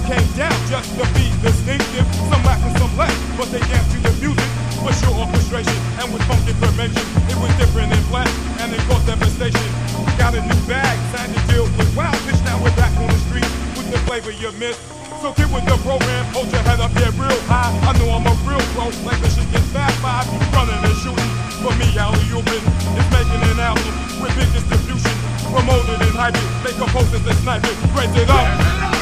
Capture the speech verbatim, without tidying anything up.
came down just to be distinctive. Some lack and some less, but they dance to the music. For sure orchestration and with funk information. It was different in black and it caused devastation. Got a new bag, time to deal with wild bitch. Now we're back on the street with the flavor you missed. So get with the program, hold your head up here real high. I know I'm a real pro, like the shit gets fast by. Running and shooting, for me, Alley Ubin is making an album with big distribution. Promoted and hyped, they composers and snipers, raise it up.